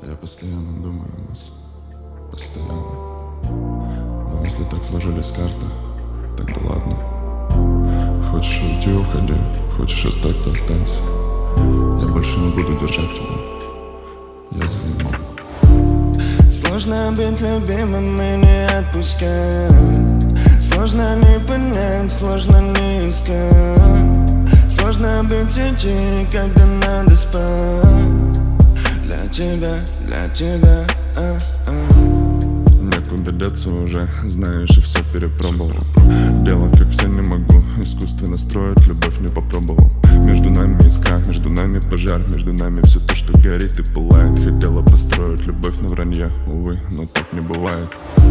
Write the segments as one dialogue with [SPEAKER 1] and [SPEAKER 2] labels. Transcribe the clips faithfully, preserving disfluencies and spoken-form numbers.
[SPEAKER 1] Я постоянно думаю о нас, постоянно. Но если так сложились карты, тогда ладно. Хочешь уйти — уходи, хочешь остаться — останься. Я больше не буду держать тебя, я заебал.
[SPEAKER 2] Сложно быть любимым и не отпускать. Сложно не понять, сложно не искать. Сложно быть идти, когда надо спать. Для тебя, для тебя, а -а.
[SPEAKER 1] Некуда деться уже, знаешь, и все перепробовал. Дело как все не могу, искусственно строить, любовь не попробовал. Между нами искра, между нами пожар, между нами все то, что горит и пылает. Хотела построить любовь на вранье, увы, но так не бывает.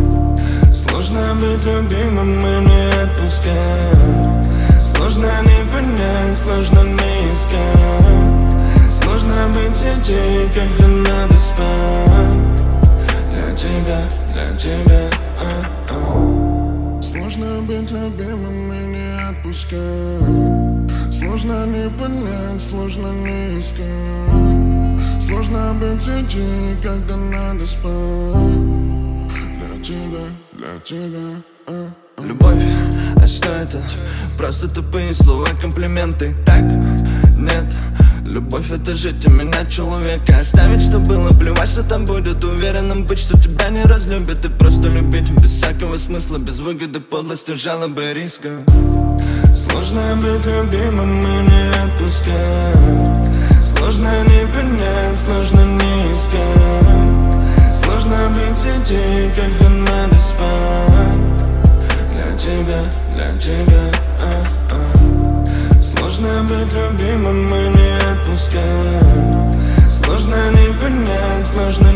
[SPEAKER 2] Сложно быть любимым и не отпускать. Сложно не понять, сложно не искать. Сложно быть идти, когда надо спать. Для тебя, для тебя, а -а.
[SPEAKER 1] Сложно быть любимым и не отпускать. Сложно не понять, сложно не искать. Сложно быть идти, когда надо спать. Для тебя, для тебя, а -а.
[SPEAKER 2] Любовь, а что это? Просто тупые слова, комплименты. Так? Нет. Любовь — это жить и менять человека. Оставить, что было, плевать, что там будет. Уверенным быть, что тебя не разлюбят. И просто любить без всякого смысла, без выгоды, подлости, жалобы и риска. Сложно быть любимым и не отпускать. Сложно не понять, сложно не искать. Сложно быть идти, когда надо спать. Для тебя, для тебя, а -а. Сложно быть любимым и не отпускать. Сложно не понять, сложно